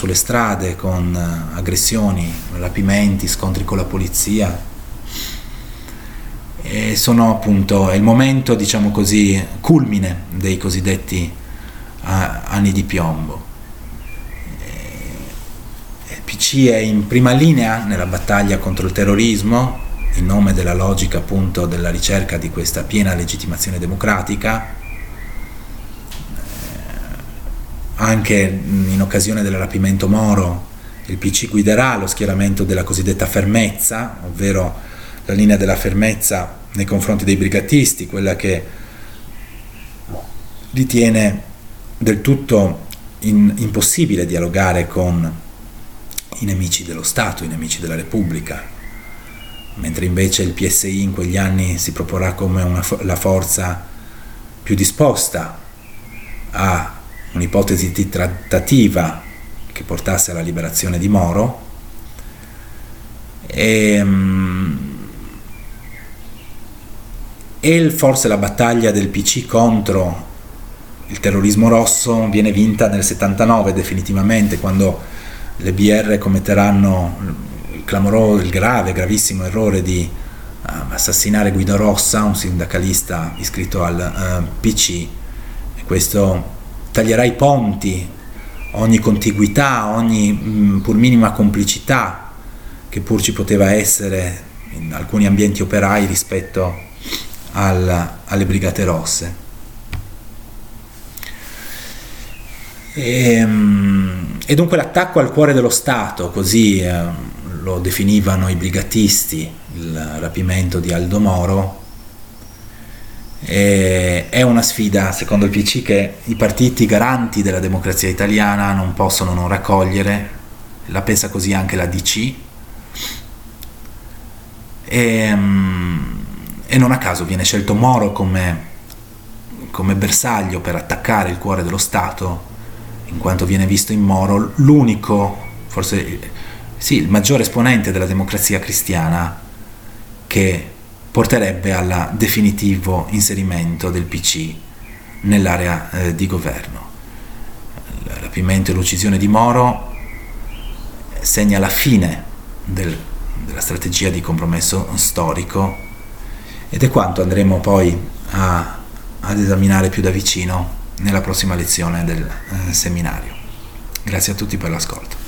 sulle strade con aggressioni, rapimenti, scontri con la polizia. E sono appunto il momento, diciamo così, culmine dei cosiddetti anni di piombo. Il PC è in prima linea nella battaglia contro il terrorismo, in nome della logica appunto della ricerca di questa piena legittimazione democratica. Anche in occasione del rapimento Moro il PC guiderà lo schieramento della cosiddetta fermezza, ovvero la linea della fermezza nei confronti dei brigatisti, quella che ritiene del tutto impossibile dialogare con i nemici dello Stato, i nemici della Repubblica, mentre invece il PSI in quegli anni si proporrà come la forza più disposta a un'ipotesi di trattativa che portasse alla liberazione di Moro. E forse la battaglia del PC contro il terrorismo rosso viene vinta nel 79 definitivamente, quando le BR commetteranno il gravissimo errore di assassinare Guido Rossa, un sindacalista iscritto al PC, e questo taglierà i ponti, ogni contiguità, ogni pur minima complicità che pur ci poteva essere in alcuni ambienti operai rispetto alle Brigate Rosse. E dunque l'attacco al cuore dello Stato, così lo definivano i brigatisti, il rapimento di Aldo Moro, è una sfida, secondo il PC, che i partiti garanti della democrazia italiana non possono non raccogliere. La pensa così anche la DC, e non a caso viene scelto Moro come bersaglio per attaccare il cuore dello Stato, in quanto viene visto in Moro l'unico, forse sì, il maggiore esponente della democrazia cristiana che porterebbe al definitivo inserimento del PC nell'area di governo. Il rapimento e l'uccisione di Moro segna la fine della strategia di compromesso storico, ed è quanto andremo poi ad esaminare più da vicino nella prossima lezione del seminario. Grazie a tutti per l'ascolto.